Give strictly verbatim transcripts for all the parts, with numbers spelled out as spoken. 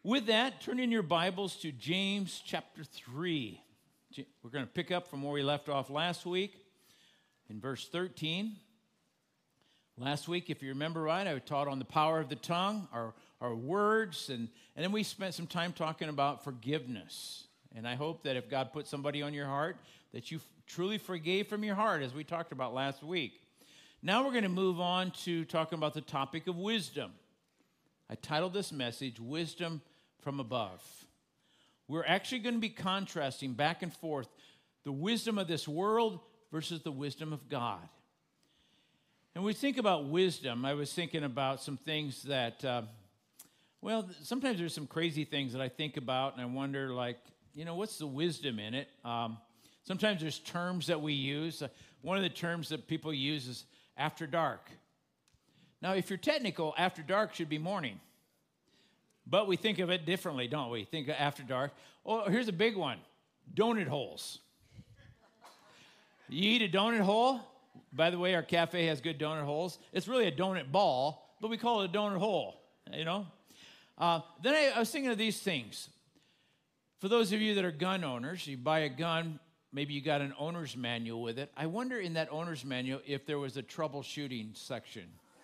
With that, turn in your Bibles to James chapter three. We're going to pick up from where we left off last week in verse thirteen. Last week, if you remember right, I taught on the power of the tongue, our, our words, and, and then we spent some time talking about forgiveness. And I hope that if God put somebody on your heart, that you truly forgave from your heart, as we talked about last week. Now we're going to move on to talking about the topic of wisdom. I titled this message, Wisdom from Above. We're actually going to be contrasting back and forth the wisdom of this world versus the wisdom of God. And when we think about wisdom, I was thinking about some things that, uh, well, sometimes there's some crazy things that I think about, and I wonder, like, you know, what's the wisdom in it? Um, sometimes there's terms that we use. Uh, one of the terms that people use is after dark. Now, if you're technical, after dark should be morning. But we think of it differently, don't we? Think of after dark. Oh, here's a big one. Donut holes. You eat a donut hole. By the way, our cafe has good donut holes. It's really a donut ball, but we call it a donut hole, you know. Uh, then I, I was thinking of these things. For those of you that are gun owners, you buy a gun, maybe you got an owner's manual with it. I wonder in that owner's manual if there was a troubleshooting section.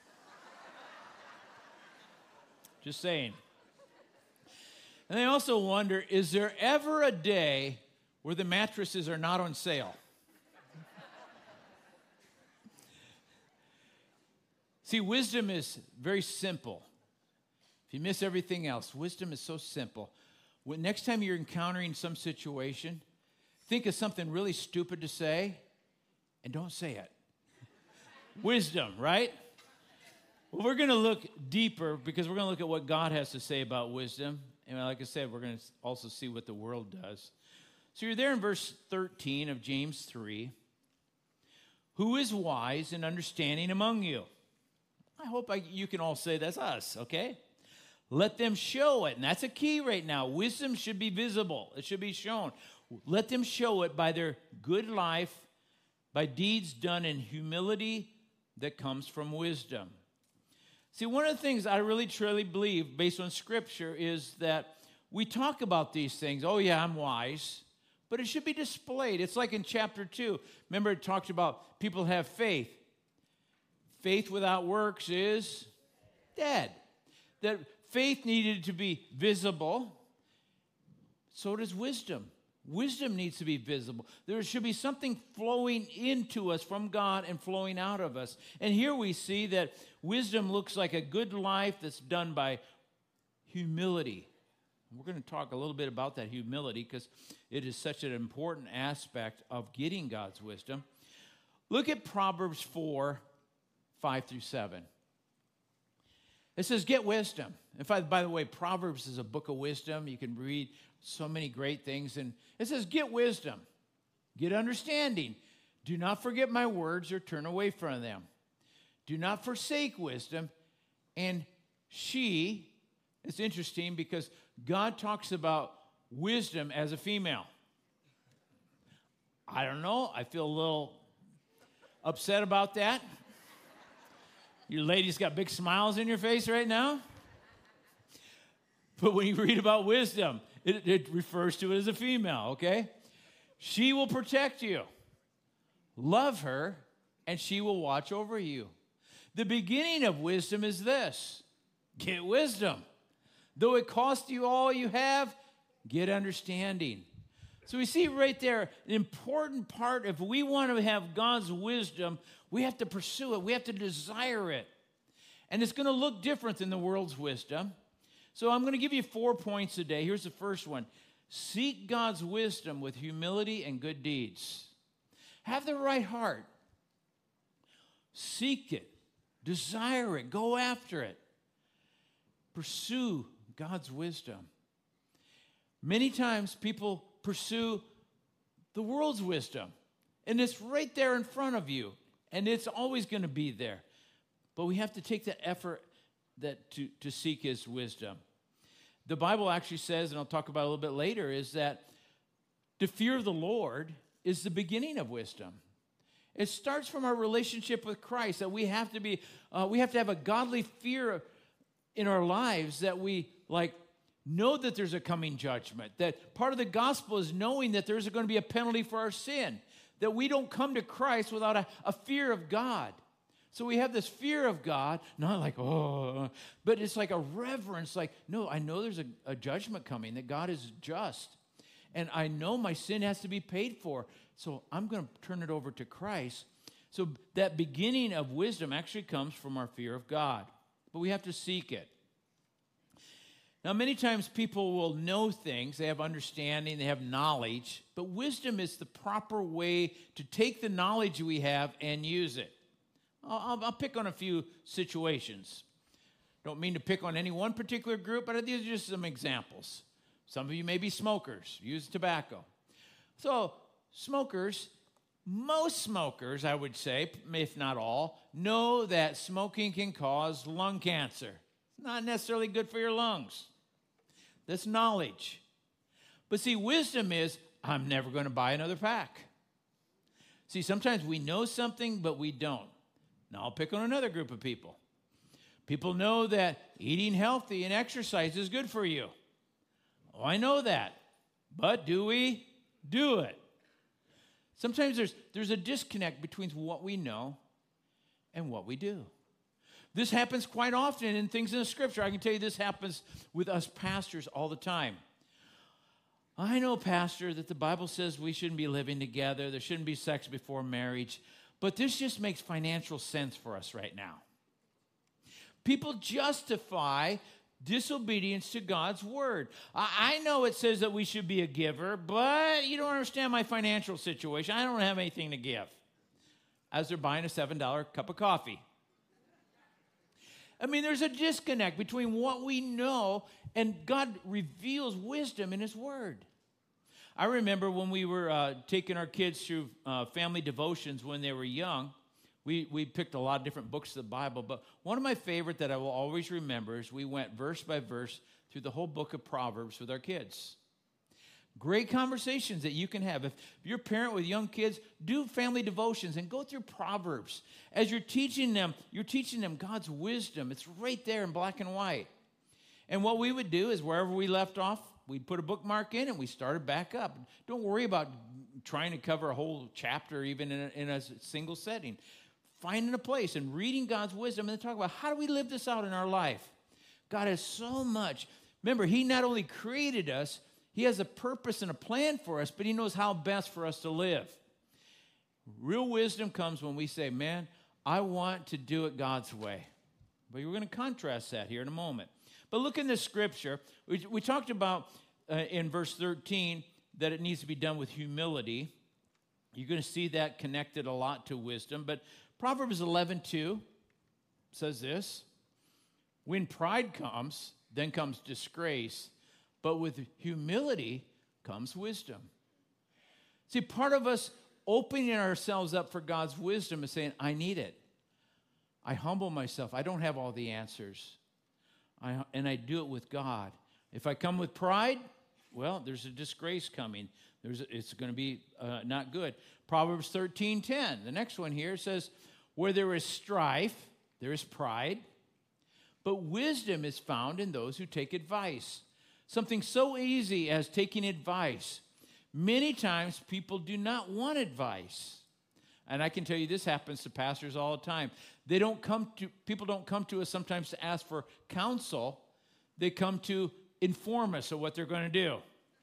Just saying. And I also wonder, is there ever a day where the mattresses are not on sale? See, wisdom is very simple. If you miss everything else, wisdom is so simple. When, next time you're encountering some situation, think of something really stupid to say and don't say it. Wisdom, right? Well, we're going to look deeper because we're going to look at what God has to say about wisdom. And like I said, we're going to also see what the world does. So you're there in verse thirteen of James three. Who is wise and understanding among you? I hope I, you can all say that's us, okay? Let them show it. And that's a key right now. Wisdom should be visible. It should be shown. Let them show it by their good life, by deeds done in humility that comes from wisdom. See, one of the things I really truly believe based on Scripture is that we talk about these things. Oh, yeah, I'm wise. But it should be displayed. It's like in chapter two. Remember, it talked about people have faith. Faith without works is dead. That faith needed to be visible. So does wisdom. Wisdom needs to be visible. There should be something flowing into us from God and flowing out of us. And here we see that wisdom looks like a good life that's done by humility. We're going to talk a little bit about that humility because it is such an important aspect of getting God's wisdom. Look at Proverbs four, five through seven. It says, get wisdom. In fact, by the way, Proverbs is a book of wisdom. You can read so many great things. And it says, get wisdom. Get understanding. Do not forget my words or turn away from them. Do not forsake wisdom. And she, it's interesting because God talks about wisdom as a female. I don't know. I feel a little upset about that. You ladies got big smiles in your face right now. But when you read about wisdom, it, it refers to it as a female, okay? She will protect you. Love her, and she will watch over you. The beginning of wisdom is this. Get wisdom. Though it cost you all you have, get understanding. So we see right there an important part. If we want to have God's wisdom, we have to pursue it. We have to desire it. And it's going to look different than the world's wisdom. So I'm going to give you four points today. Here's the first one. Seek God's wisdom with humility and good deeds. Have the right heart. Seek it. Desire it. Go after it. Pursue God's wisdom. Many times people pursue the world's wisdom. And it's right there in front of you. And it's always going to be there. But we have to take the effort that to, to seek his wisdom. The Bible actually says, and I'll talk about it a little bit later, is that to fear the Lord is the beginning of wisdom. It starts from our relationship with Christ, that we have to be, uh, we have to have a godly fear in our lives that we like know that there's a coming judgment, that part of the gospel is knowing that there's going to be a penalty for our sin, that we don't come to Christ without a, a fear of God. So we have this fear of God, not like, oh, but it's like a reverence, like, no, I know there's a, a judgment coming, that God is just, and I know my sin has to be paid for, so I'm going to turn it over to Christ. So that beginning of wisdom actually comes from our fear of God, but we have to seek it. Now, many times people will know things, they have understanding, they have knowledge, but wisdom is the proper way to take the knowledge we have and use it. I'll, I'll pick on a few situations. Don't mean to pick on any one particular group, but these are just some examples. Some of you may be smokers, use tobacco. So, smokers, most smokers, I would say, if not all, know that smoking can cause lung cancer. It's not necessarily good for your lungs. That's knowledge. But see, wisdom is, I'm never going to buy another pack. See, sometimes we know something, but we don't. Now, I'll pick on another group of people. People know that eating healthy and exercise is good for you. Oh, I know that. But do we do it? Sometimes there's, there's a disconnect between what we know and what we do. This happens quite often in things in the Scripture. I can tell you this happens with us pastors all the time. I know, Pastor, that the Bible says we shouldn't be living together. There shouldn't be sex before marriage. But this just makes financial sense for us right now. People justify disobedience to God's word. I know it says that we should be a giver, but you don't understand my financial situation. I don't have anything to give. As they're buying a seven dollar cup of coffee. I mean, there's a disconnect between what we know and God reveals wisdom in his word. I remember when we were uh, taking our kids through uh, family devotions when they were young, we, we picked a lot of different books of the Bible, but one of my favorite that I will always remember is we went verse by verse through the whole book of Proverbs with our kids. Great conversations that you can have. If you're a parent with young kids, do family devotions and go through Proverbs. As you're teaching them, you're teaching them God's wisdom. It's right there in black and white. And what we would do is wherever we left off, we'd put a bookmark in and we started back up. Don't worry about trying to cover a whole chapter even in a, in a single setting. Finding a place and reading God's wisdom and then talk about how do we live this out in our life. God has so much. Remember, he not only created us, he has a purpose and a plan for us, but he knows how best for us to live. Real wisdom comes when we say, man, I want to do it God's way. But we're going to contrast that here in a moment. But look in this scripture. We, we talked about uh, in verse thirteen that it needs to be done with humility. You're going to see that connected a lot to wisdom. But Proverbs eleven two says this, when pride comes, then comes disgrace, but with humility comes wisdom. See, part of us opening ourselves up for God's wisdom is saying, I need it. I humble myself. I don't have all the answers. I, and I do it with God. If I come with pride, well, there's a disgrace coming. There's a, it's going to be uh, not good. Proverbs thirteen ten, the next one here says, where there is strife, there is pride, but wisdom is found in those who take advice. Something so easy as taking advice. Many times people do not want advice. And I can tell you this happens to pastors all the time. They don't come to, people don't come to us sometimes to ask for counsel. They come to inform us of what they're going to do.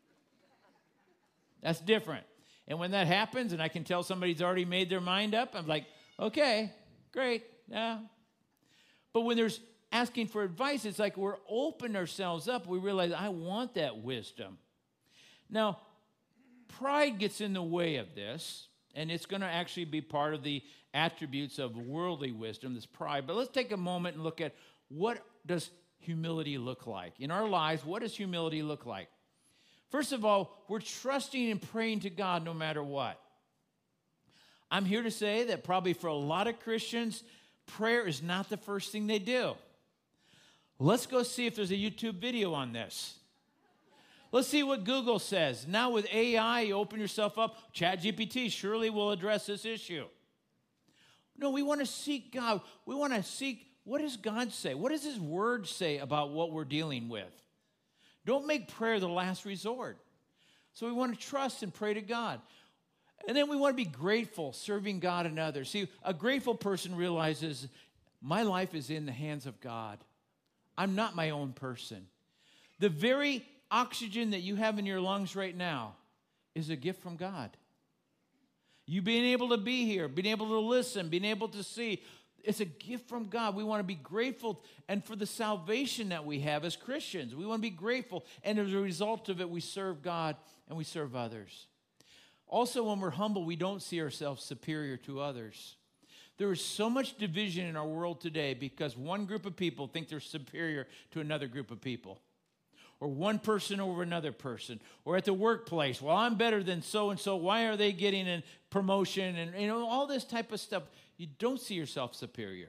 That's different. And when that happens, and I can tell somebody's already made their mind up, I'm like, okay, great, yeah. But when there's asking for advice, it's like we're opening ourselves up. We realize, I want that wisdom. Now, pride gets in the way of this, and it's going to actually be part of the attributes of worldly wisdom, this pride. But let's take a moment and look at what does humility look like? In our lives, what does humility look like? First of all, we're trusting and praying to God no matter what. I'm here to say that probably for a lot of Christians, prayer is not the first thing they do. Let's go see if there's a YouTube video on this. Let's see what Google says. Now with A I, you open yourself up. ChatGPT surely will address this issue. No, we want to seek God. We want to seek, what does God say? What does his word say about what we're dealing with? Don't make prayer the last resort. So we want to trust and pray to God. And then we want to be grateful, serving God and others. See, a grateful person realizes my life is in the hands of God. I'm not my own person. The very oxygen that you have in your lungs right now is a gift from God. You being able to be here, being able to listen, being able to see, it's a gift from God. We want to be grateful, and for the salvation that we have as Christians, we want to be grateful. And as a result of it, we serve God and we serve others. Also, when we're humble, we don't see ourselves superior to others. There is so much division in our world today because one group of people think they're superior to another group of people. Or one person over another person, or at the workplace, well, I'm better than so-and-so, why are they getting a promotion, and you know, all this type of stuff. You don't see yourself superior.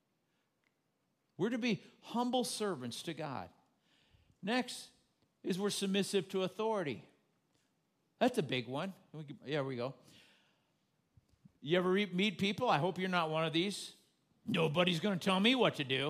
We're to be humble servants to God. Next is we're submissive to authority. That's a big one. Yeah, we go. You ever meet people? I hope you're not one of these. Nobody's going to tell me what to do.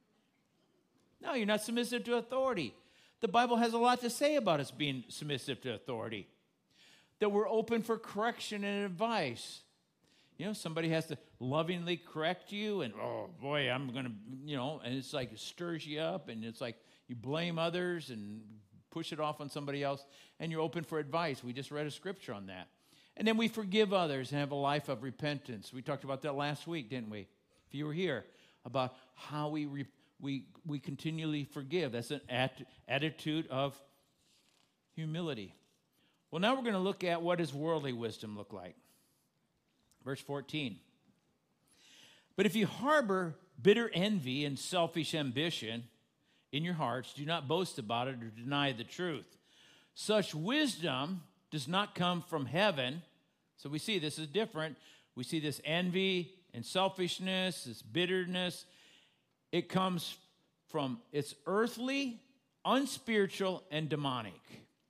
No, you're not submissive to authority. The Bible has a lot to say about us being submissive to authority. That we're open for correction and advice. You know, somebody has to lovingly correct you, and oh boy, I'm going to, you know, and it's like it stirs you up, and it's like you blame others and push it off on somebody else, and you're open for advice. We just read a scripture on that. And then we forgive others and have a life of repentance. We talked about that last week, didn't we? If you were here, about how we repent. We we continually forgive. That's an at, attitude of humility. Well, now we're going to look at what does worldly wisdom look like. Verse fourteen. But if you harbor bitter envy and selfish ambition in your hearts, do not boast about it or deny the truth. Such wisdom does not come from heaven. So we see this is different. We see this envy and selfishness, this bitterness. It comes from, it's earthly, unspiritual, and demonic.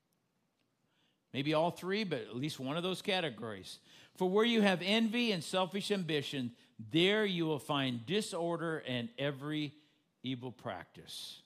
Maybe all three, but at least one of those categories. For where you have envy and selfish ambition, there you will find disorder and every evil practice.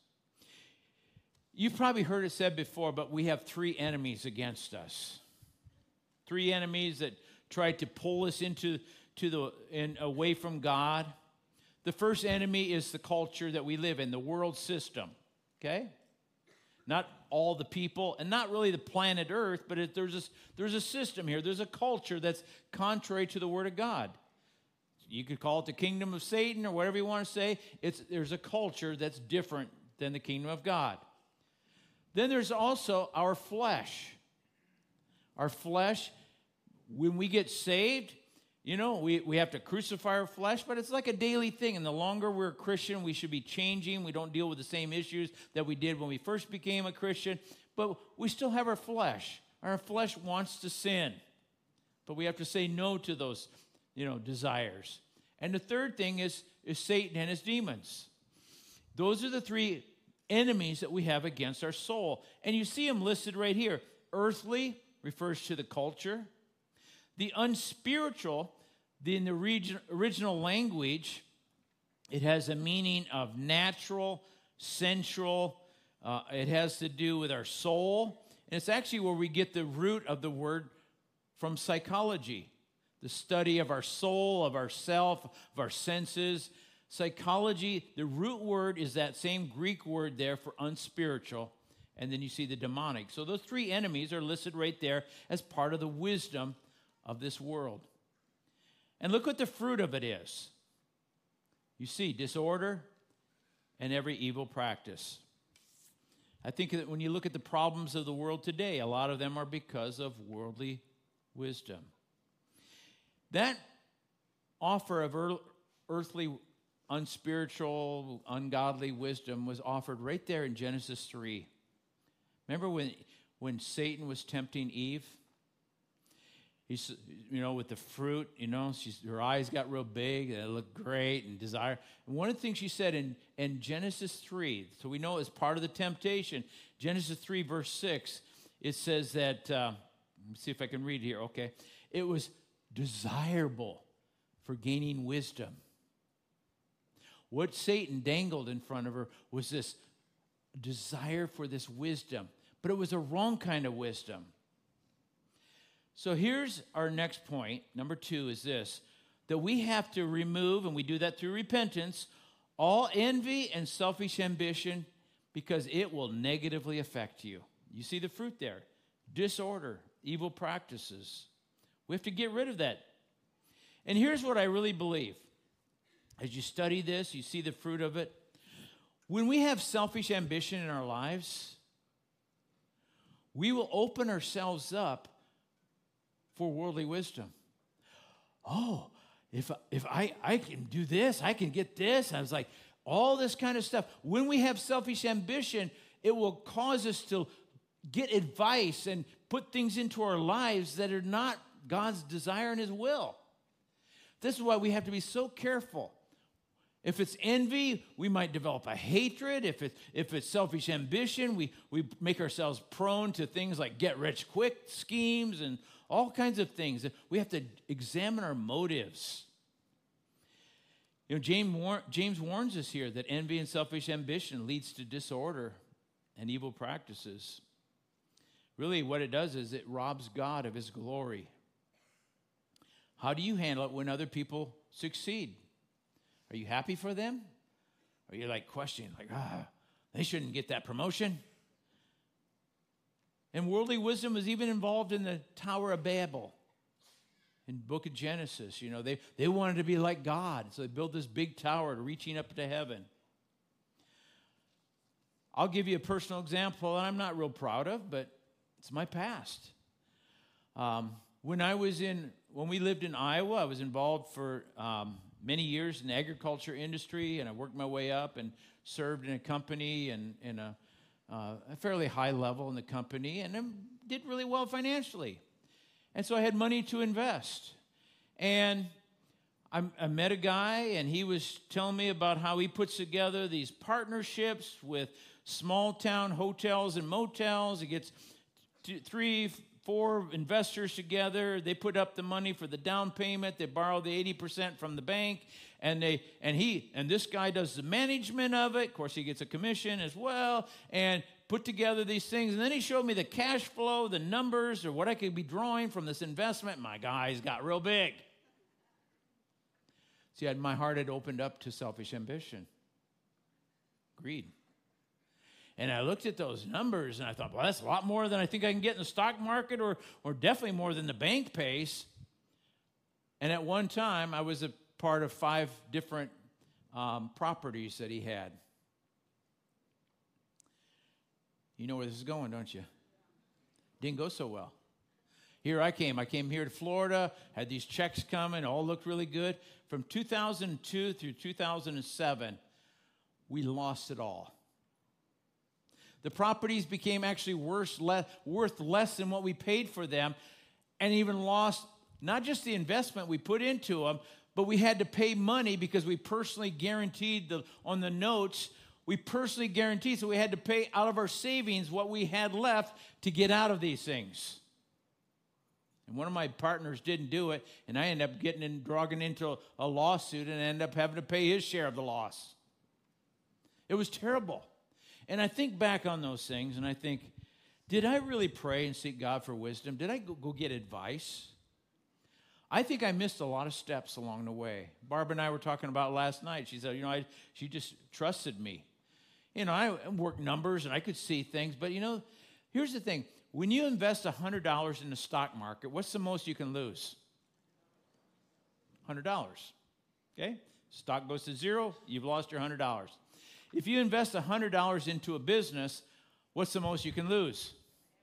You've probably heard it said before, but we have three enemies against us. Three enemies that try to pull us into to the in, away from God. The first enemy is the culture that we live in, the world system, okay? Not all the people, and not really the planet Earth, but it, there's, a, there's a system here. There's a culture that's contrary to the Word of God. You could call it the kingdom of Satan or whatever you want to say. It's, there's a culture that's different than the kingdom of God. Then there's also our flesh. Our flesh, when we get saved, you know, we, we have to crucify our flesh, but it's like a daily thing. And the longer we're a Christian, we should be changing. We don't deal with the same issues that we did when we first became a Christian. But we still have our flesh. Our flesh wants to sin. But we have to say no to those, you know, desires. And the third thing is, is Satan and his demons. Those are the three enemies that we have against our soul. And you see them listed right here. Earthly refers to the culture. The unspiritual, in the region, original language, it has a meaning of natural, sensual. Uh, it has to do with our soul. And it's actually where we get the root of the word from psychology, the study of our soul, of our self, of our senses. Psychology, the root word is that same Greek word there for unspiritual. And then you see the demonic. So those three enemies are listed right there as part of the wisdom of this world. And look what the fruit of it is. You see disorder and every evil practice. I think that when you look at the problems of the world today, a lot of them are because of worldly wisdom. That offer of earthly, unspiritual, ungodly wisdom was offered right there in Genesis three. Remember when, when Satan was tempting Eve? He's, you know, with the fruit, you know, she's, her eyes got real big, and it looked great, and desire. And one of the things she said in, in Genesis three, so we know as part of the temptation, Genesis three, verse six, it says that, uh, let me see if I can read here, okay. It was desirable for gaining wisdom. What Satan dangled in front of her was this desire for this wisdom, but it was a wrong kind of wisdom. So here's our next point. Number two is this, that we have to remove, and we do that through repentance, all envy and selfish ambition, because it will negatively affect you. You see the fruit there. Disorder, evil practices. We have to get rid of that. And here's what I really believe. As you study this, you see the fruit of it. When we have selfish ambition in our lives, we will open ourselves up for worldly wisdom. Oh, if, if I, I can do this, I can get this. I was like, all this kind of stuff. When we have selfish ambition, it will cause us to get advice and put things into our lives that are not God's desire and His will. This is why we have to be so careful. If it's envy, we might develop a hatred. If, it, if it's selfish ambition, we, we make ourselves prone to things like get-rich-quick schemes and all kinds of things. We have to examine our motives. You know, James, war- James warns us here that envy and selfish ambition leads to disorder and evil practices. Really, what it does is it robs God of His glory. How do you handle it when other people succeed? Are you happy for them? Are you like questioning, like, ah, they shouldn't get that promotion? And worldly wisdom was even involved in the Tower of Babel in the book of Genesis. You know, they, they wanted to be like God, so they built this big tower reaching up to heaven. I'll give you a personal example that I'm not real proud of, but it's my past. Um, when I was in, when we lived in Iowa, I was involved for um, many years in the agriculture industry, and I worked my way up and served in a company and in a, uh, a fairly high level in the company, and I did really well financially. And so I had money to invest. And I, I met a guy, and he was telling me about how he puts together these partnerships with small town hotels and motels. He gets two, three, four investors together. They put up the money for the down payment. They borrow the eighty percent from the bank, and they and he and this guy does the management of it. Of course, he gets a commission as well, and put together these things. And then he showed me the cash flow, the numbers, or what I could be drawing from this investment. My guys got real big. See, my heart had opened up to selfish ambition, greed. And I looked at those numbers, and I thought, well, that's a lot more than I think I can get in the stock market, or, or definitely more than the bank pays. And at one time, I was a part of five different um, properties that he had. You know where this is going, don't you? Didn't go so well. Here I came. I came here to Florida, had these checks coming, all looked really good. From two thousand two through two thousand seven, we lost it all. The properties became actually worse, le- worth less than what we paid for them, and even lost not just the investment we put into them, but we had to pay money because we personally guaranteed the, on the notes, we personally guaranteed, so we had to pay out of our savings what we had left to get out of these things. And one of my partners didn't do it, and I ended up getting in, dragging into a lawsuit and ended up having to pay his share of the loss. It was terrible. And I think back on those things, and I think, did I really pray and seek God for wisdom? Did I go, go get advice? I think I missed a lot of steps along the way. Barb and I were talking about last night. She said, you know, I, she just trusted me. You know, I worked numbers, and I could see things. But, you know, here's the thing. When you invest one hundred dollars in the stock market, what's the most you can lose? one hundred dollars. Okay? Stock goes to zero, you've lost your one hundred dollars. If you invest one hundred dollars into a business, what's the most you can lose?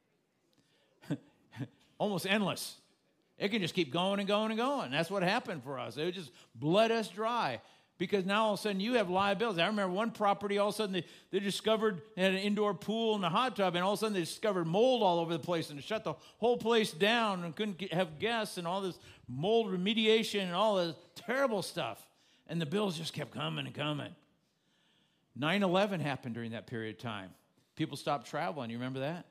Almost endless. It can just keep going and going and going. That's what happened for us. It just bled us dry because now all of a sudden you have liabilities. I remember one property, all of a sudden they, they discovered they had an indoor pool and a hot tub, and all of a sudden they discovered mold all over the place, and it shut the whole place down and couldn't get, have guests and all this mold remediation and all this terrible stuff. And the bills just kept coming and coming. nine eleven happened during that period of time. People stopped traveling. You remember that?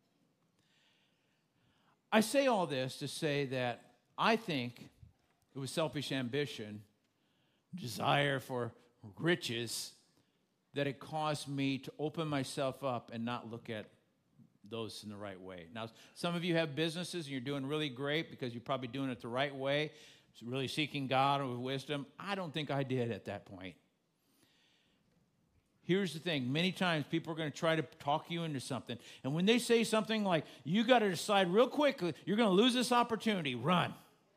I say all this to say that I think it was selfish ambition, desire for riches that it caused me to open myself up and not look at those in the right way. Now, some of you have businesses and you're doing really great because you're probably doing it the right way, really seeking God with wisdom. I don't think I did at that point. Here's the thing. Many times people are going to try to talk you into something. And when they say something like, you got to decide real quickly, you're going to lose this opportunity, run.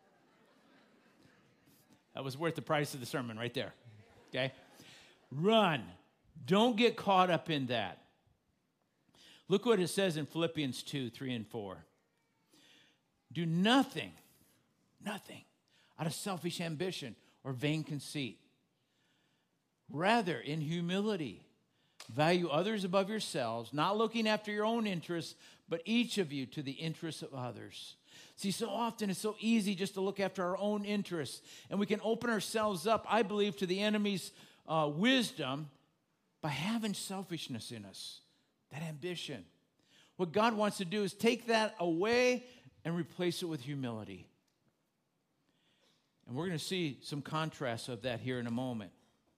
That was worth the price of the sermon right there. Okay? Run. Don't get caught up in that. Look what it says in Philippians two, three, and four. Do nothing, nothing out of selfish ambition or vain conceit. Rather, in humility, value others above yourselves, not looking after your own interests, but each of you to the interests of others. See, so often it's so easy just to look after our own interests, and we can open ourselves up, I believe, to the enemy's uh, wisdom by having selfishness in us, that ambition. What God wants to do is take that away and replace it with humility. And we're going to see some contrasts of that here in a moment.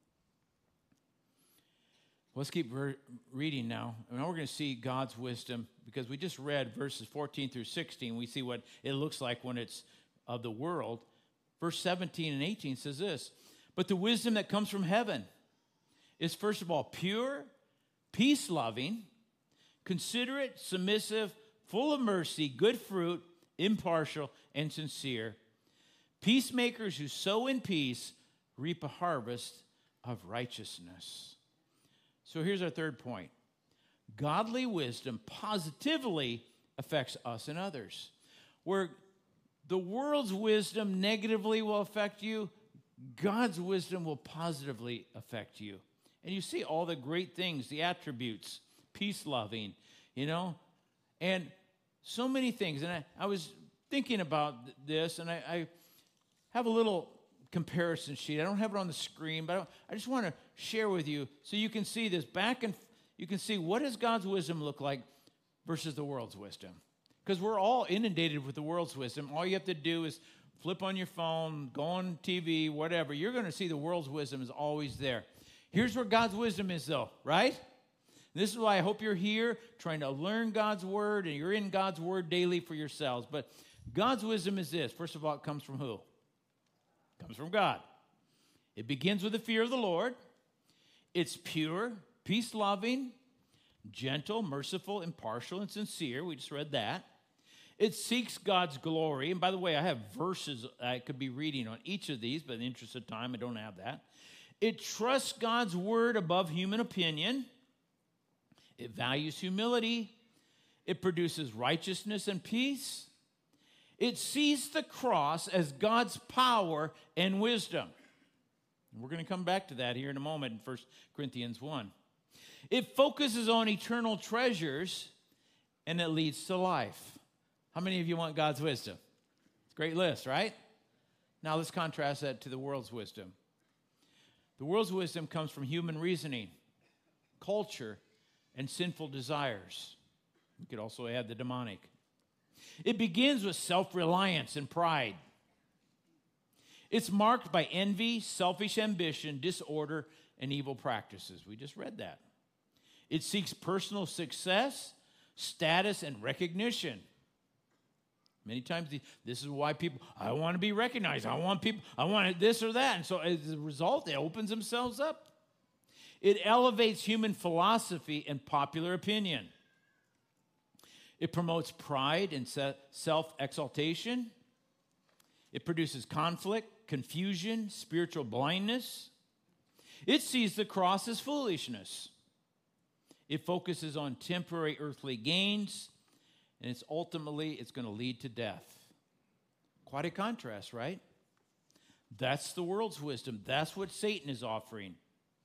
Let's keep re- reading now. And now we're going to see God's wisdom, because we just read verses fourteen through sixteen. We see what it looks like when it's of the world. Verse seventeen and eighteen says this, but the wisdom that comes from heaven is first of all pure, peace-loving, considerate, submissive, full of mercy, good fruit, impartial, and sincere. Peacemakers who sow in peace reap a harvest of righteousness. So here's our third point. Godly wisdom positively affects us and others. Where the world's wisdom negatively will affect you, God's wisdom will positively affect you. And you see all the great things, the attributes, peace-loving, you know, and so many things. And I, I was thinking about this, and I, I have a little comparison sheet. I don't have it on the screen, but I, I just want to share with you so you can see this back, and you can see what does God's wisdom look like versus the world's wisdom. Because we're all inundated with the world's wisdom. All you have to do is flip on your phone, go on T V, whatever. You're going to see the world's wisdom is always there. Here's where God's wisdom is, though, right? This is why I hope you're here trying to learn God's word, and you're in God's word daily for yourselves. But God's wisdom is this. First of all, it comes from who? It comes from God. It begins with the fear of the Lord. It's pure, peace-loving, gentle, merciful, impartial, and sincere. We just read that. It seeks God's glory. And by the way, I have verses I could be reading on each of these, but in the interest of time, I don't have that. It trusts God's word above human opinion. It values humility. It produces righteousness and peace. It sees the cross as God's power and wisdom. We're going to come back to that here in a moment in First Corinthians one. It focuses on eternal treasures, and it leads to life. How many of you want God's wisdom? It's a great list, right? Now let's contrast that to the world's wisdom. The world's wisdom comes from human reasoning, culture, and sinful desires. You could also add the demonic. It begins with self-reliance and pride. It's marked by envy, selfish ambition, disorder, and evil practices. We just read that. It seeks personal success, status, and recognition. Many times, this is why people, I want to be recognized. I want people, I want this or that. And so as a result, it opens themselves up. It elevates human philosophy and popular opinion. It promotes pride and self-exaltation. It produces conflict, confusion, spiritual blindness. It sees the cross as foolishness. It focuses on temporary earthly gains, and it's ultimately, it's going to lead to death. Quite a contrast, right? That's the world's wisdom. That's what Satan is offering.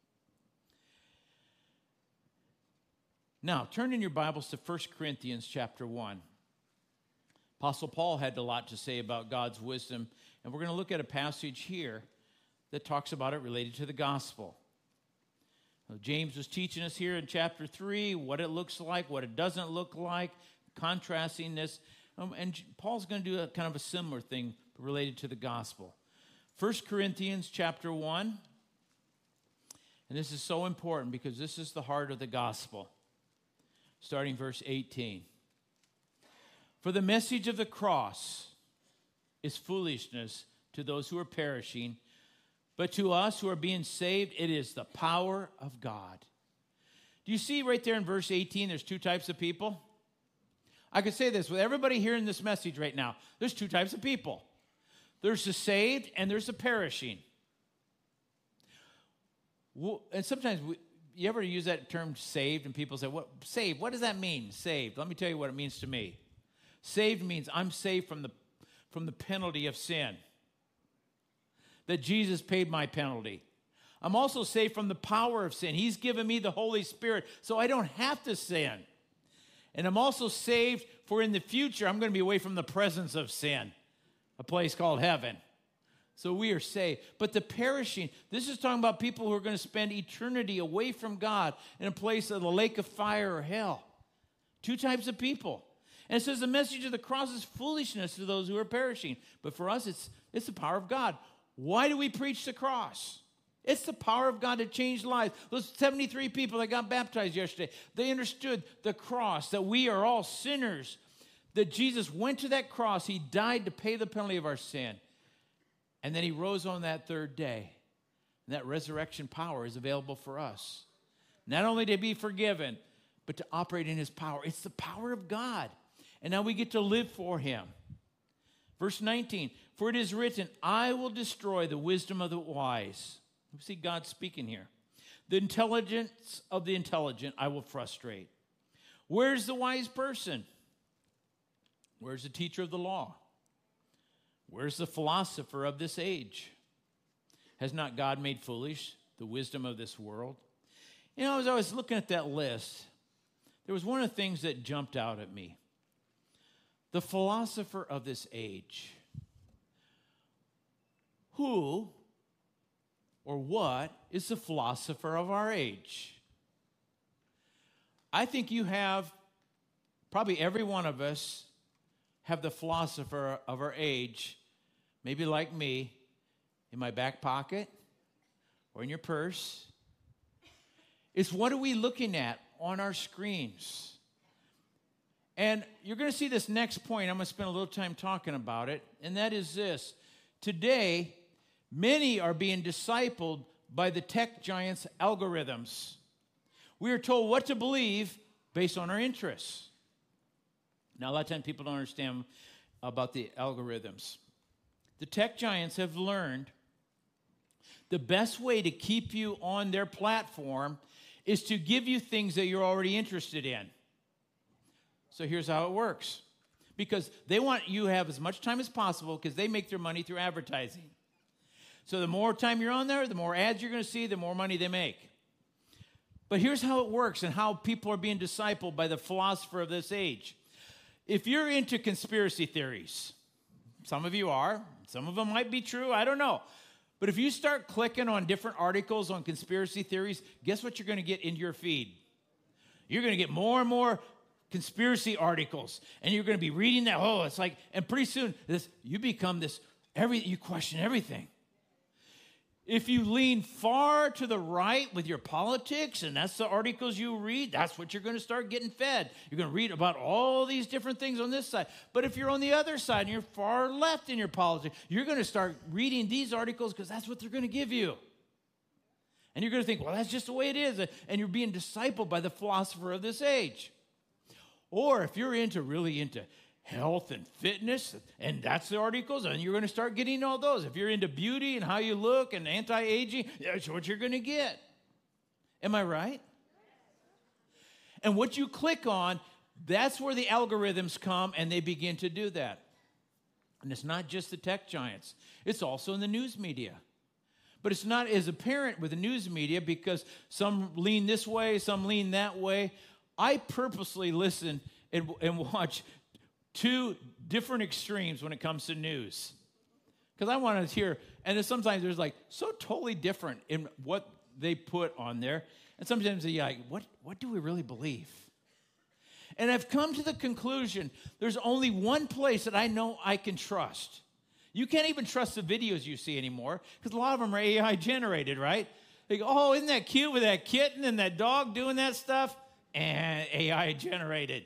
Now, turn in your Bibles to First Corinthians chapter one. Apostle Paul had a lot to say about God's wisdom, and we're going to look at a passage here that talks about it related to the gospel. Now, James was teaching us here in chapter three what it looks like, what it doesn't look like, contrasting this. Um, and Paul's going to do a kind of a similar thing related to the gospel. First Corinthians chapter one. And this is so important because this is the heart of the gospel. Starting verse eighteen. For the message of the cross is foolishness to those who are perishing, but to us who are being saved, it is the power of God. Do you see right there in verse eighteen, there's two types of people? I could say this with everybody hearing this message right now. There's two types of people. There's the saved and there's the perishing. And sometimes, we, you ever use that term saved and people say, "What saved? What does that mean, saved?" Let me tell you what it means to me. Saved means I'm saved from the, from the penalty of sin. That Jesus paid my penalty. I'm also saved from the power of sin. He's given me the Holy Spirit so I don't have to sin. And I'm also saved for in the future I'm going to be away from the presence of sin, a place called heaven. So we are saved. But the perishing, this is talking about people who are going to spend eternity away from God in a place of the lake of fire or hell. Two types of people. And it says the message of the cross is foolishness to those who are perishing. But for us, it's, it's the power of God. Why do we preach the cross? It's the power of God to change lives. Those seventy-three people that got baptized yesterday, they understood the cross, that we are all sinners, that Jesus went to that cross. He died to pay the penalty of our sin. And then he rose on that third day. And that resurrection power is available for us. Not only to be forgiven, but to operate in his power. It's the power of God. And now we get to live for him. Verse nineteen, for it is written, I will destroy the wisdom of the wise. We see God speaking here. The intelligence of the intelligent I will frustrate. Where's the wise person? Where's the teacher of the law? Where's the philosopher of this age? Has not God made foolish the wisdom of this world? You know, as I was looking at that list, there was one of the things that jumped out at me. The philosopher of this age. Who or what is the philosopher of our age? I think you have, probably every one of us, have the philosopher of our age, maybe like me, in my back pocket or in your purse. It's what are we looking at on our screens? And you're going to see this next point. I'm going to spend a little time talking about it, and that is this. Today, many are being discipled by the tech giants' algorithms. We are told what to believe based on our interests. Now, a lot of times people don't understand about the algorithms. The tech giants have learned the best way to keep you on their platform is to give you things that you're already interested in. So here's how it works. Because they want you to have as much time as possible because they make their money through advertising. So the more time you're on there, the more ads you're going to see, the more money they make. But here's how it works and how people are being discipled by the philosopher of this age. If you're into conspiracy theories, some of you are, some of them might be true, I don't know. But if you start clicking on different articles on conspiracy theories, guess what you're going to get into your feed? You're going to get more and more conspiracy articles, and you're going to be reading that. Oh, it's like, and pretty soon, this you become this, every you question everything. If you lean far to the right with your politics, and that's the articles you read, that's what you're going to start getting fed. You're going to read about all these different things on this side. But if you're on the other side and you're far left in your politics, you're going to start reading these articles because that's what they're going to give you. And you're going to think, well, that's just the way it is. And you're being discipled by the philosopher of this age. Or if you're into really into health and fitness, and that's the articles, and you're going to start getting all those. If you're into beauty and how you look and anti-aging, that's what you're going to get. Am I right? And what you click on, that's where the algorithms come, and they begin to do that. And it's not just the tech giants. It's also in the news media. But it's not as apparent with the news media because some lean this way, some lean that way. I purposely listen and, and watch two different extremes when it comes to news. Because I want to hear, and sometimes there's like so totally different in what they put on there. And sometimes they're like, what, what do we really believe? And I've come to the conclusion there's only one place that I know I can trust. You can't even trust the videos you see anymore because a lot of them are A I generated, right? They go, oh, isn't that cute with that kitten and that dog doing that stuff? And A I generated.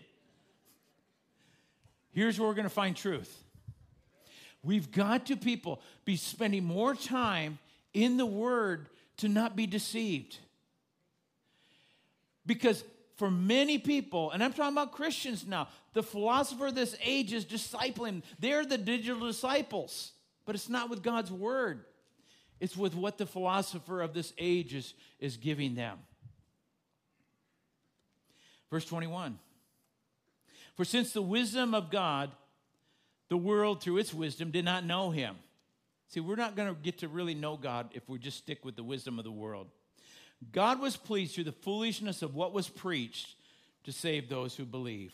Here's where we're going to find truth. We've got to, people, be spending more time in the Word to not be deceived. Because for many people, and I'm talking about Christians now, the philosopher of this age is discipling. They're the digital disciples. But it's not with God's Word. It's with what the philosopher of this age is, is giving them. Verse twenty-one. For since the wisdom of God, the world through its wisdom did not know him. See, we're not going to get to really know God if we just stick with the wisdom of the world. God was pleased through the foolishness of what was preached to save those who believe.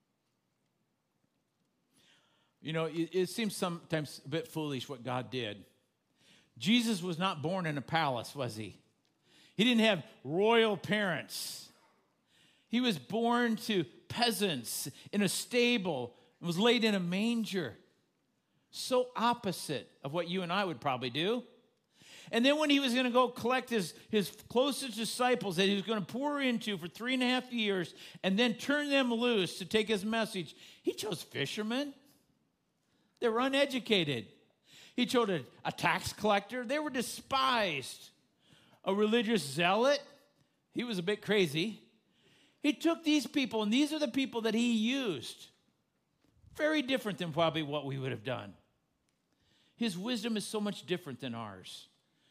You know, it, it seems sometimes a bit foolish what God did. Jesus was not born in a palace, was he? He didn't have royal parents. He was born to peasants in a stable and was laid in a manger. So opposite of what you and I would probably do. And then when he was going to go collect his, his closest disciples that he was going to pour into for three and a half years and then turn them loose to take his message, he chose fishermen. They were uneducated. He chose a, a tax collector. They were despised. A religious zealot. He was a bit crazy. He took these people, and these are the people that he used. Very different than probably what we would have done. His wisdom is so much different than ours.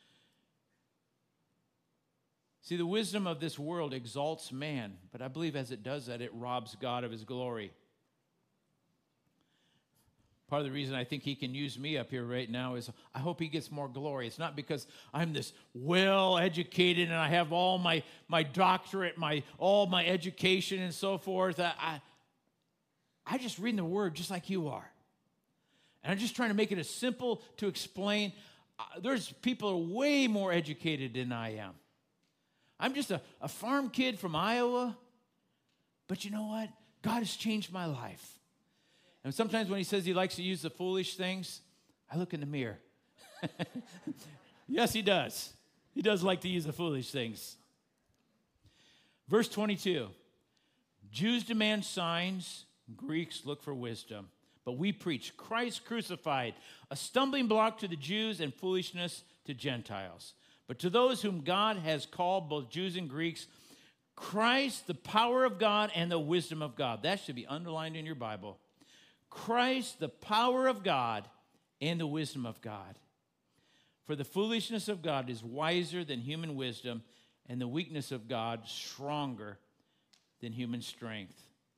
See, the wisdom of this world exalts man, but I believe as it does that, it robs God of his glory. Part of the reason I think he can use me up here right now is I hope he gets more glory. It's not because I'm this well-educated and I have all my, my doctorate, my all my education and so forth. I, I, I just read the Word just like you are. And I'm just trying to make it as simple to explain. Uh, there's people who are way more educated than I am. I'm just a, a farm kid from Iowa. But you know what? God has changed my life. And sometimes when he says he likes to use the foolish things, I look in the mirror. Yes, he does. He does like to use the foolish things. Verse twenty-two. Jews demand signs, Greeks look for wisdom. But we preach Christ crucified, a stumbling block to the Jews and foolishness to Gentiles. But to those whom God has called, both Jews and Greeks, Christ, the power of God and the wisdom of God. That should be underlined in your Bible. Christ, the power of God and the wisdom of God. For the foolishness of God is wiser than human wisdom, and the weakness of God stronger than human strength.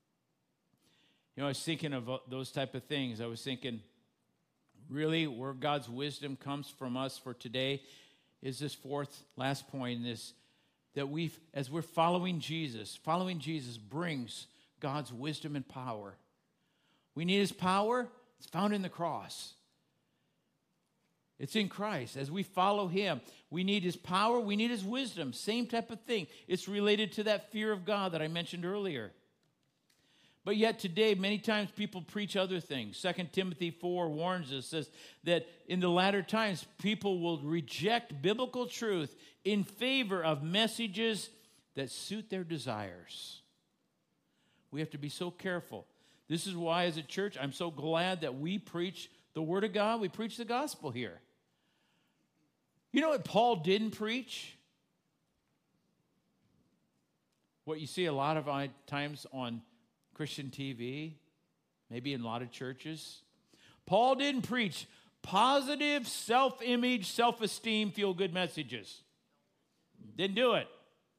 You know, I was thinking of those type of things. I was thinking, really, where God's wisdom comes from us for today is this fourth, last point in this, that we, as we're following Jesus, following Jesus brings God's wisdom and power. We need his power. It's found in the cross. It's in Christ. As we follow him, we need his power. We need his wisdom. Same type of thing. It's related to that fear of God that I mentioned earlier. But yet today, many times people preach other things. Second Timothy four warns us, says that in the latter times, people will reject biblical truth in favor of messages that suit their desires. We have to be so careful. This is why, as a church, I'm so glad that we preach the Word of God. We preach the gospel here. You know what Paul didn't preach? What you see a lot of times on Christian T V, maybe in a lot of churches. Paul didn't preach positive self-image, self-esteem, feel-good messages. Didn't do it.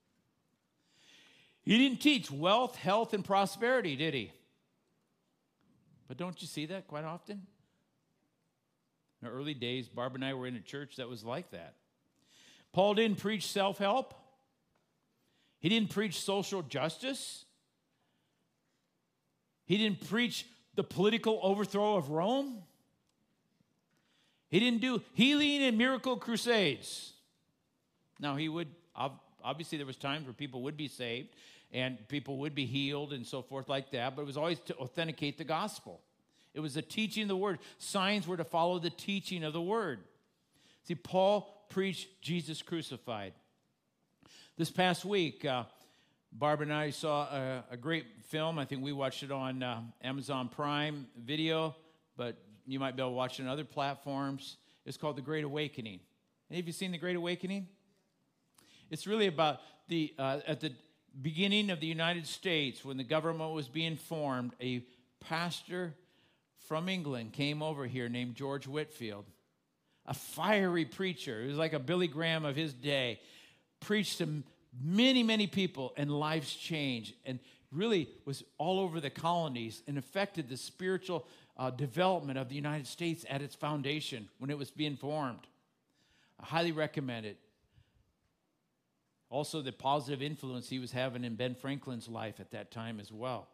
He didn't teach wealth, health, and prosperity, did he? But don't you see that quite often? In the early days, Barb and I were in a church that was like that. Paul didn't preach self-help. He didn't preach social justice. He didn't preach the political overthrow of Rome. He didn't do healing and miracle crusades. Now, he would, obviously there was times where people would be saved and people would be healed and so forth like that, but it was always to authenticate the gospel. It was the teaching of the word. Signs were to follow the teaching of the word. See, Paul preached Jesus crucified. This past week, uh, Barb and I saw a, a great film. I think we watched it on uh, Amazon Prime Video, but you might be able to watch it on other platforms. It's called The Great Awakening. Any of you seen The Great Awakening? It's really about the uh, at the beginning of the United States, when the government was being formed, a pastor from England came over here named George Whitefield, a fiery preacher. He was like a Billy Graham of his day, preached to many, many people, and lives changed, and really was all over the colonies and affected the spiritual uh, development of the United States at its foundation when it was being formed. I highly recommend it. Also, the positive influence he was having in Ben Franklin's life at that time as well.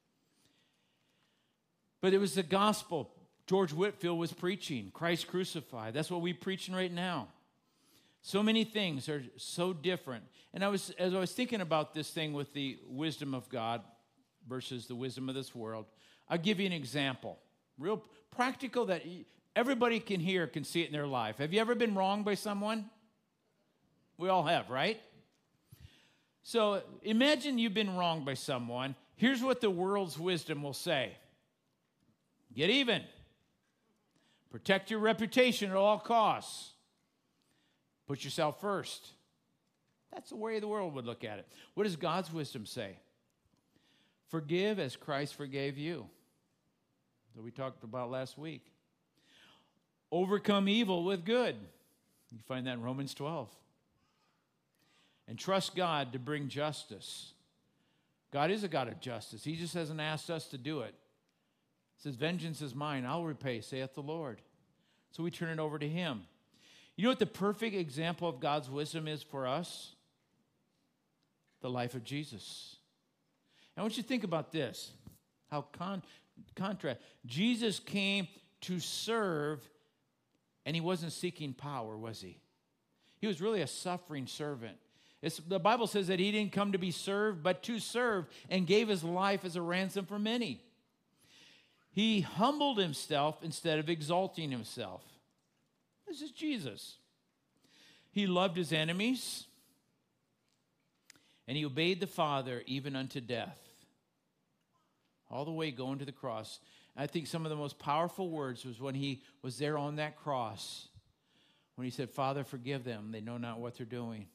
But it was the gospel George Whitefield was preaching, Christ crucified. That's what we're preaching right now. So many things are so different. And I was, as I was thinking about this thing with the wisdom of God versus the wisdom of this world, I'll give you an example. Real practical that everybody can hear, can see it in their life. Have you ever been wronged by someone? We all have, right? So imagine you've been wronged by someone. Here's what the world's wisdom will say. Get even. Protect your reputation at all costs. Put yourself first. That's the way the world would look at it. What does God's wisdom say? Forgive as Christ forgave you. That we talked about last week. Overcome evil with good. You find that in Romans twelve. And trust God to bring justice. God is a God of justice. He just hasn't asked us to do it. He says, vengeance is mine, I'll repay, saith the Lord. So we turn it over to him. You know what the perfect example of God's wisdom is for us? The life of Jesus. I want you to think about this. How con- contrast. Jesus came to serve, and he wasn't seeking power, was he? He was really a suffering servant. It's, the Bible says that he didn't come to be served, but to serve, and gave his life as a ransom for many. He humbled himself instead of exalting himself. This is Jesus. He loved his enemies, and he obeyed the Father even unto death. All the way going to the cross. I think some of the most powerful words was when he was there on that cross, when he said, Father, forgive them. They know not what they're doing.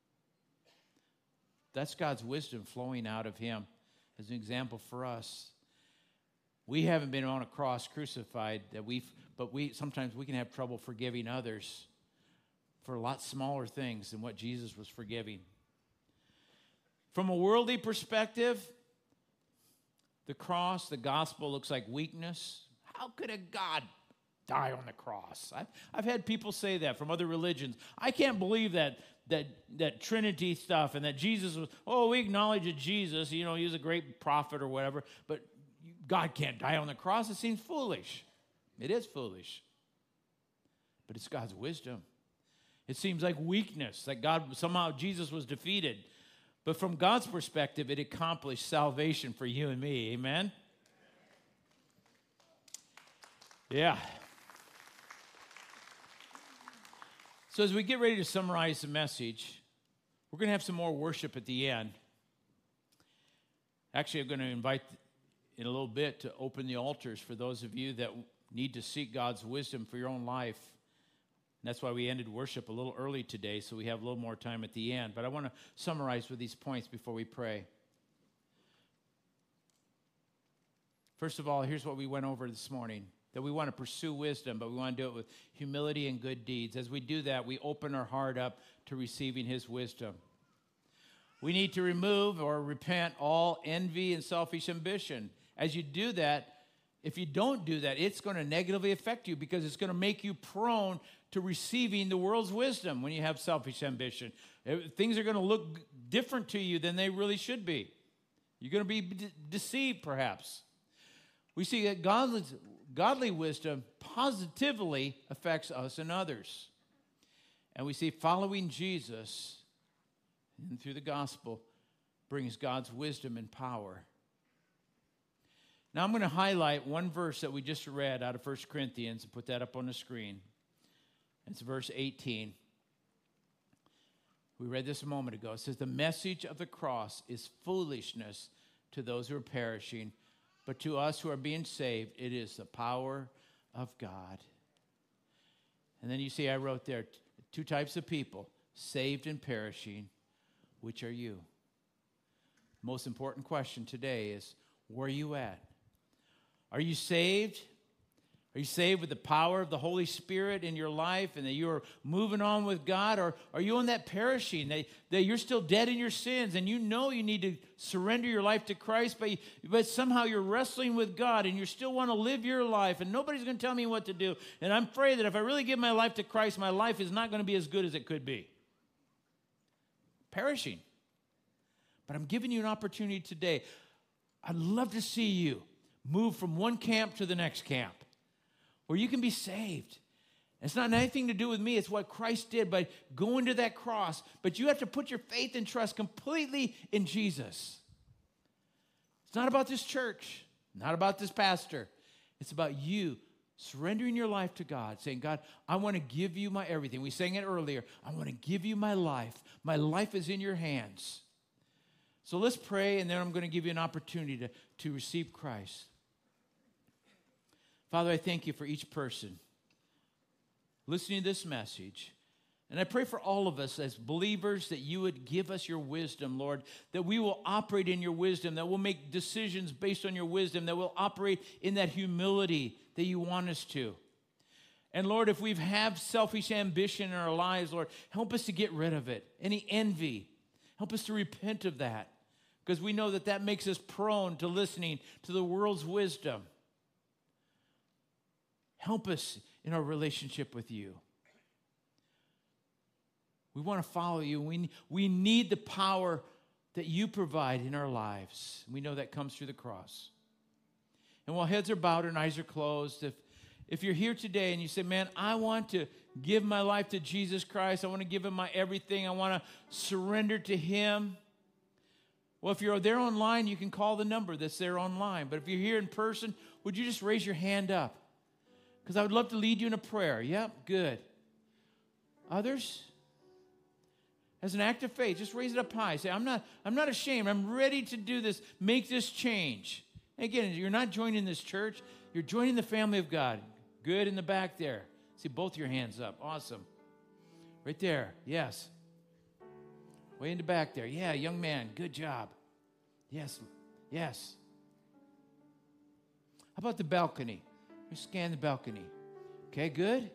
That's God's wisdom flowing out of him as an example for us. We haven't been on a cross crucified, that we, but we sometimes we can have trouble forgiving others for a lot smaller things than what Jesus was forgiving. From a worldly perspective, the cross, the gospel looks like weakness. How could a God die on the cross? I've, I've had people say that from other religions. I can't believe that that that Trinity stuff and that Jesus was, oh, we acknowledge that Jesus, you know, he was a great prophet or whatever, but God can't die on the cross. It seems foolish. It is foolish. But it's God's wisdom. It seems like weakness, that God, somehow Jesus was defeated. But from God's perspective, it accomplished salvation for you and me. Amen? Yeah. So as we get ready to summarize the message, we're going to have some more worship at the end. Actually, I'm going to invite in a little bit to open the altars for those of you that need to seek God's wisdom for your own life. And that's why we ended worship a little early today, so we have a little more time at the end. But I want to summarize with these points before we pray. First of all, here's what we went over this morning, that we want to pursue wisdom, but we want to do it with humility and good deeds. As we do that, we open our heart up to receiving his wisdom. We need to remove or repent all envy and selfish ambition. As you do that, if you don't do that, it's going to negatively affect you because it's going to make you prone to receiving the world's wisdom when you have selfish ambition. Things are going to look different to you than they really should be. You're going to be de- deceived, perhaps. We see that godly, godly wisdom positively affects us and others. And we see following Jesus and through the gospel brings God's wisdom and power. Now I'm going to highlight one verse that we just read out of First Corinthians and put that up on the screen. It's verse eighteen. We read this a moment ago. It says, the message of the cross is foolishness to those who are perishing, but to us who are being saved, it is the power of God. And then you see, I wrote there, two types of people, saved and perishing. Which are you? Most important question today is, where are you at? Are you saved? Are you saved with the power of the Holy Spirit in your life and that you're moving on with God? Or are you on that perishing, that, that you're still dead in your sins and you know you need to surrender your life to Christ, but, but somehow you're wrestling with God and you still want to live your life and nobody's going to tell me what to do. And I'm afraid that if I really give my life to Christ, my life is not going to be as good as it could be. Perishing. But I'm giving you an opportunity today. I'd love to see you move from one camp to the next camp, where you can be saved. It's not anything to do with me. It's what Christ did by going to that cross. But you have to put your faith and trust completely in Jesus. It's not about this church, not about this pastor. It's about you surrendering your life to God, saying, God, I want to give you my everything. We sang it earlier. I want to give you my life. My life is in your hands. So let's pray, and then I'm going to give you an opportunity to, to receive Christ. Father, I thank you for each person listening to this message. And I pray for all of us as believers that you would give us your wisdom, Lord, that we will operate in your wisdom, that we'll make decisions based on your wisdom, that we'll operate in that humility that you want us to. And Lord, if we have selfish ambition in our lives, Lord, help us to get rid of it. Any envy, help us to repent of that, because we know that that makes us prone to listening to the world's wisdom. Help us in our relationship with you. We want to follow you. We, we need the power that you provide in our lives. We know that comes through the cross. And while heads are bowed and eyes are closed, if, if you're here today and you say, man, I want to give my life to Jesus Christ. I want to give him my everything. I want to surrender to him. Well, if you're there online, you can call the number that's there online. But if you're here in person, would you just raise your hand up? Because I would love to lead you in a prayer. Yep, good. Others? As an act of faith, just raise it up high. Say, I'm not, I'm not ashamed. I'm ready to do this. Make this change. And again, you're not joining this church. You're joining the family of God. Good in the back there. See both your hands up. Awesome. Right there. Yes. Way in the back there. Yeah, young man. Good job. Yes. Yes. How about the balcony? Scan the balcony. Okay, good.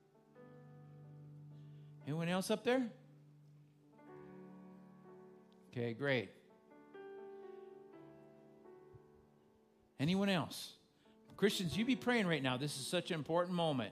Anyone else up there? Okay, great. Anyone else? Christians, you be praying right now. This is such an important moment.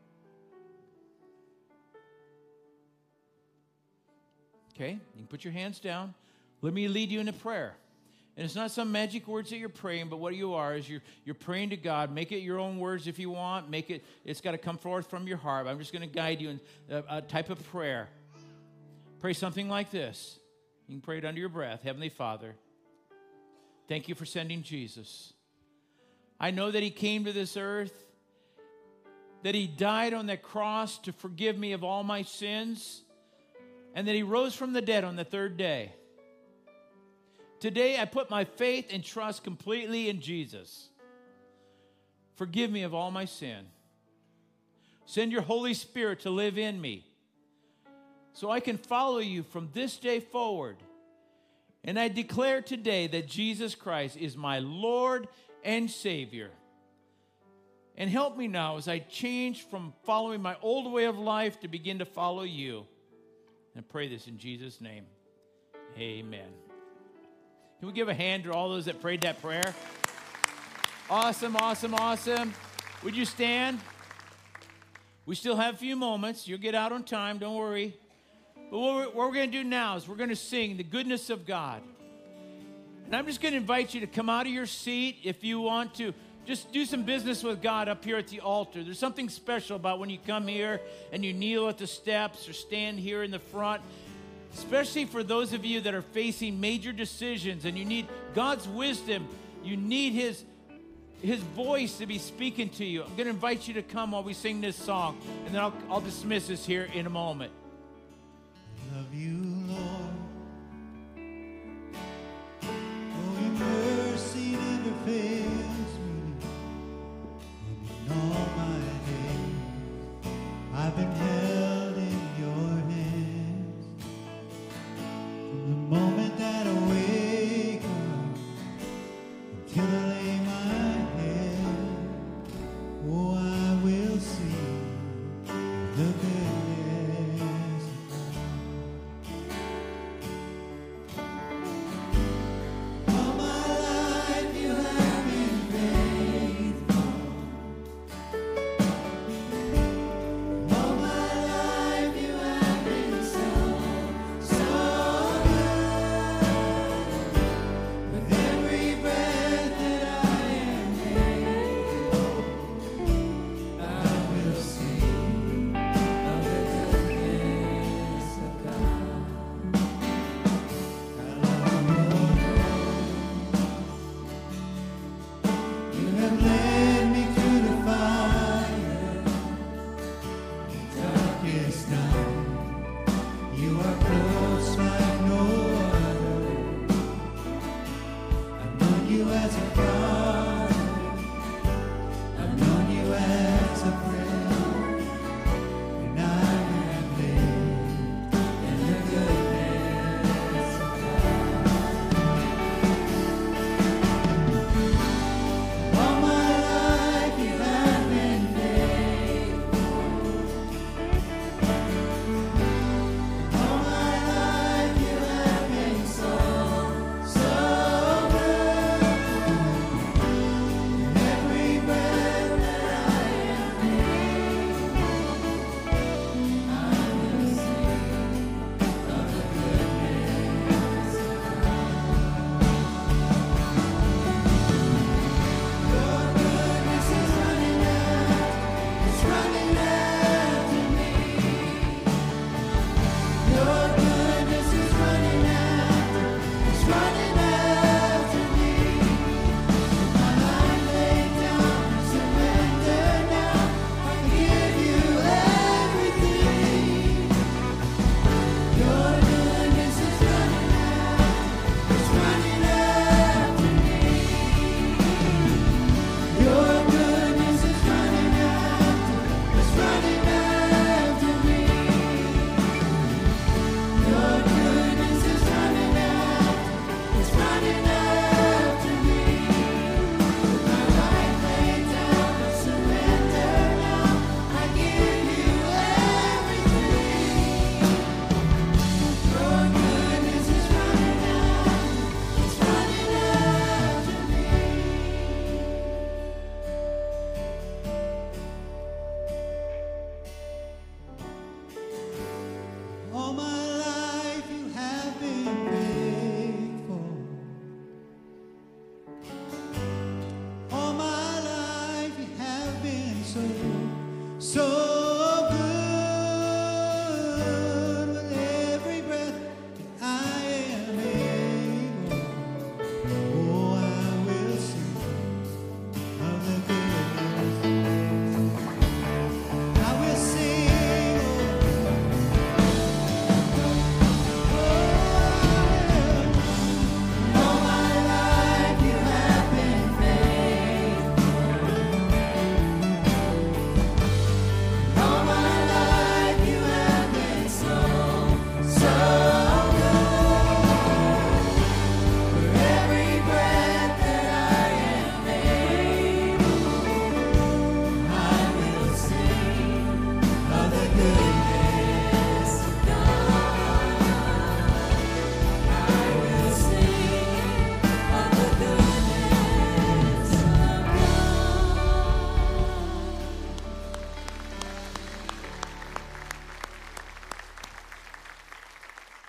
Okay, you can put your hands down. Let me lead you in a prayer. And it's not some magic words that you're praying, but what you are is you're, you're praying to God. Make it your own words if you want. Make it, it's got to come forth from your heart. I'm just going to guide you in a, a type of prayer. Pray something like this. You can pray it under your breath. Heavenly Father, thank you for sending Jesus. I know that he came to this earth, that he died on that cross to forgive me of all my sins, and that he rose from the dead on the third day. Today, I put my faith and trust completely in Jesus. Forgive me of all my sin. Send your Holy Spirit to live in me so I can follow you from this day forward. And I declare today that Jesus Christ is my Lord and Savior. And help me now as I change from following my old way of life to begin to follow you. And I pray this in Jesus' name. Amen. Can we give a hand to all those that prayed that prayer? Awesome, awesome, awesome. Would you stand? We still have a few moments. You'll get out on time. Don't worry. But what we're, what we're going to do now is we're going to sing the goodness of God. And I'm just going to invite you to come out of your seat if you want to. Just do some business with God up here at the altar. There's something special about when you come here and you kneel at the steps or stand here in the front. Especially for those of you that are facing major decisions and you need God's wisdom. You need his, his voice to be speaking to you. I'm going to invite you to come while we sing this song. And then I'll, I'll dismiss us here in a moment. Love you.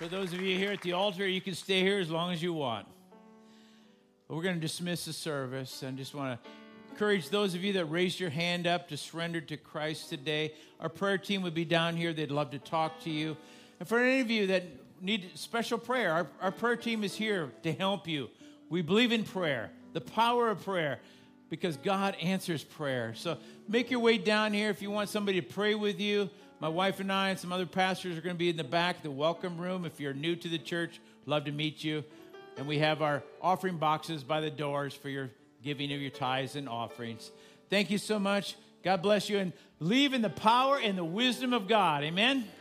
For those of you here at the altar, you can stay here as long as you want. But we're going to dismiss the service. And just want to encourage those of you that raised your hand up to surrender to Christ today. Our prayer team would be down here. They'd love to talk to you. And for any of you that need special prayer, our, our prayer team is here to help you. We believe in prayer, the power of prayer, because God answers prayer. So make your way down here if you want somebody to pray with you. My wife and I and some other pastors are going to be in the back, the welcome room. If you're new to the church, love to meet you. And we have our offering boxes by the doors for your giving of your tithes and offerings. Thank you so much. God bless you. And live in the power and the wisdom of God. Amen.